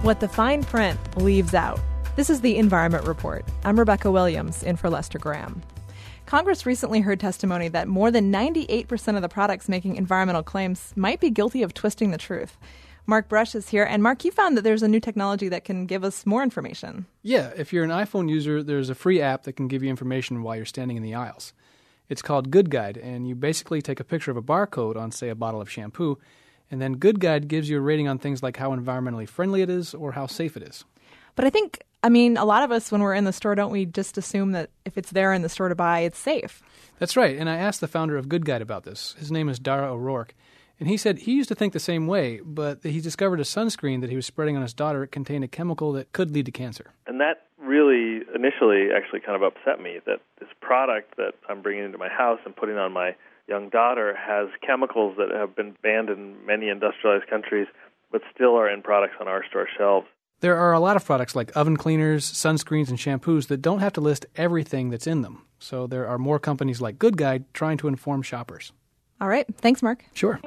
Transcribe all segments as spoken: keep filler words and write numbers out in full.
what the fine print leaves out. This is the Environment Report. I'm Rebecca Williams, in for Lester Graham. Congress recently heard testimony that more than ninety-eight percent of the products making environmental claims might be guilty of twisting the truth. Mark Brush is here. And Mark, you found that there's a new technology that can give us more information. Yeah, if you're an iPhone user, there's a free app that can give you information while you're standing in the aisles. It's called Good Guide, and you basically take a picture of a barcode on, say, a bottle of shampoo, and then Good Guide gives you a rating on things like how environmentally friendly it is or how safe it is. But I think, I mean, a lot of us, when we're in the store, don't we just assume that if it's there in the store to buy, it's safe? That's right, and I asked the founder of Good Guide about this. His name is Dara O'Rourke. And he said he used to think the same way, but he discovered a sunscreen that he was spreading on his daughter. It contained a chemical that could lead to cancer. And that really initially actually kind of upset me, that this product that I'm bringing into my house and putting on my young daughter has chemicals that have been banned in many industrialized countries, but still are in products on our store shelves. There are a lot of products like oven cleaners, sunscreens, and shampoos that don't have to list everything that's in them. So there are more companies like Good Guide trying to inform shoppers. All right. Thanks, Mark. Sure.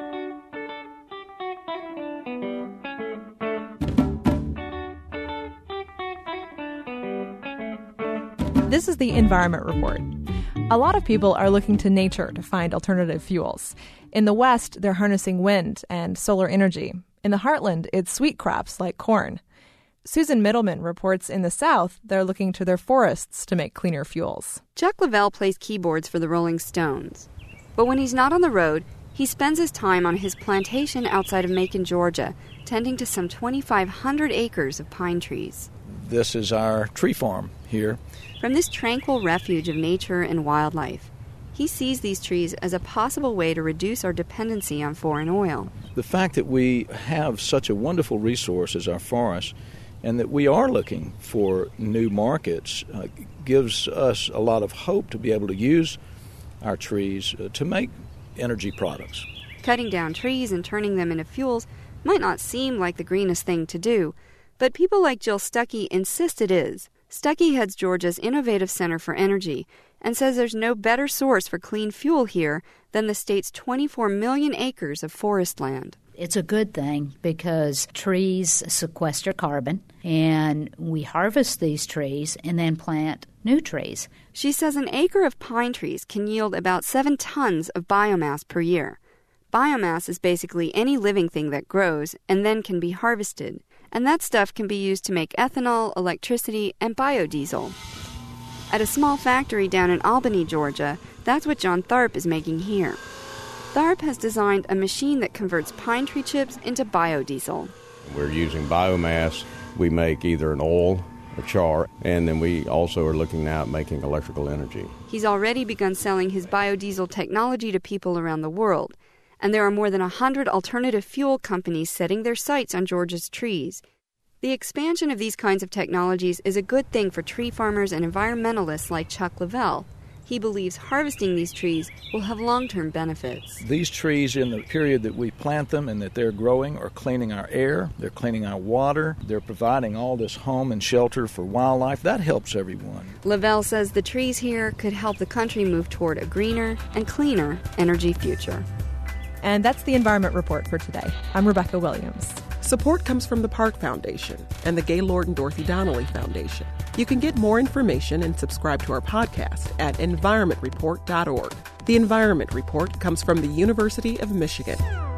This is the Environment Report. A lot of people are looking to nature to find alternative fuels. In the West, they're harnessing wind and solar energy. In the heartland, it's sweet crops like corn. Susan Middleman reports in the South, they're looking to their forests to make cleaner fuels. Chuck Leavell plays keyboards for the Rolling Stones. But when he's not on the road, he spends his time on his plantation outside of Macon, Georgia, tending to some twenty-five hundred acres of pine trees. This is our tree farm here. From this tranquil refuge of nature and wildlife, he sees these trees as a possible way to reduce our dependency on foreign oil. The fact that we have such a wonderful resource as our forests and that we are looking for new markets uh, gives us a lot of hope to be able to use our trees uh, to make energy products. Cutting down trees and turning them into fuels might not seem like the greenest thing to do, but people like Jill Stuckey insist it is. Stuckey heads Georgia's Innovative Center for Energy and says there's no better source for clean fuel here than the state's twenty-four million acres of forest land. It's a good thing because trees sequester carbon, and we harvest these trees and then plant new trees. She says an acre of pine trees can yield about seven tons of biomass per year. Biomass is basically any living thing that grows and then can be harvested. And that stuff can be used to make ethanol, electricity, and biodiesel. At a small factory down in Albany, Georgia, that's what John Tharp is making here. Tharp has designed a machine that converts pine tree chips into biodiesel. We're using biomass. We make either an oil or char, and then we also are looking now at making electrical energy. He's already begun selling his biodiesel technology to people around the world. And there are more than one hundred alternative fuel companies setting their sights on Georgia's trees. The expansion of these kinds of technologies is a good thing for tree farmers and environmentalists like Chuck Leavell. He believes harvesting these trees will have long-term benefits. These trees, in the period that we plant them and that they're growing, are cleaning our air, they're cleaning our water, they're providing all this home and shelter for wildlife. That helps everyone. Leavell says the trees here could help the country move toward a greener and cleaner energy future. And that's the Environment Report for today. I'm Rebecca Williams. Support comes from the Park Foundation and the Gaylord and Dorothy Donnelly Foundation. You can get more information and subscribe to our podcast at environment report dot org. The Environment Report comes from the University of Michigan.